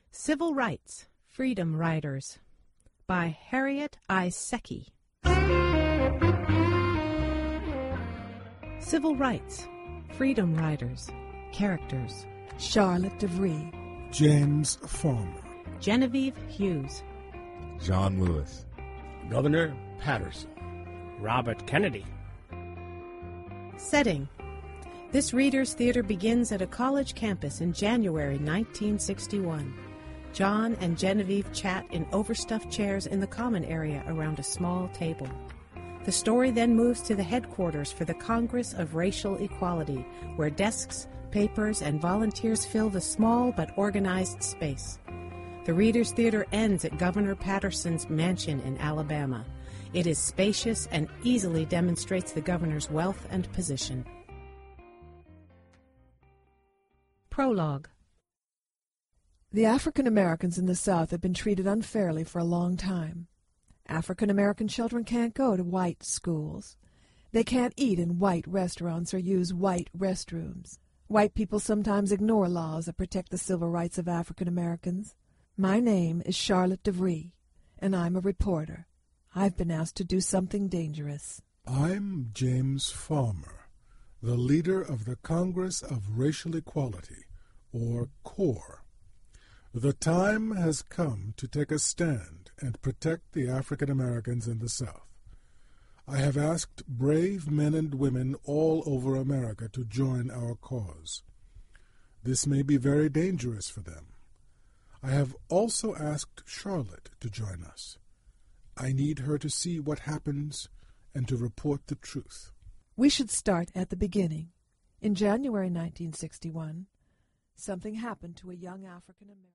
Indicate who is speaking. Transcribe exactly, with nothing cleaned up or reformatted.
Speaker 1: Civil Rights, Freedom Riders by Harriet I. Secchi. Civil Rights, Freedom Riders, Characters:
Speaker 2: Charlotte DeVry,
Speaker 3: James Farmer,
Speaker 1: Genevieve Hughes,
Speaker 4: John Lewis,
Speaker 5: Governor Patterson,
Speaker 6: Robert Kennedy.
Speaker 1: Setting: This Reader's Theater begins at a college campus in January nineteen sixty-one. John and Genevieve chat in overstuffed chairs in the common area around a small table. The story then moves to the headquarters for the Congress of Racial Equality, where desks, papers, and volunteers fill the small but organized space. The Reader's Theater ends at Governor Patterson's mansion in Alabama. It is spacious and easily demonstrates the governor's wealth and position. Prologue.
Speaker 2: The African Americans in the South have been treated unfairly for a long time. African American children can't go to white schools. They can't eat in white restaurants or use white restrooms. White people sometimes ignore laws that protect the civil rights of African Americans. My name is Charlotte DeVry, and I'm a reporter. I've been asked to do something dangerous.
Speaker 3: I'm James Farmer, the leader of the Congress of Racial Equality, or CORE. The time has come to take a stand and protect the African Americans in the South. I have asked brave men and women all over America to join our cause. This may be very dangerous for them. I have also asked Charlotte to join us. I need her to see what happens and to report the truth.
Speaker 2: We should start at the beginning. In January nineteen sixty-one, something happened to a young African American.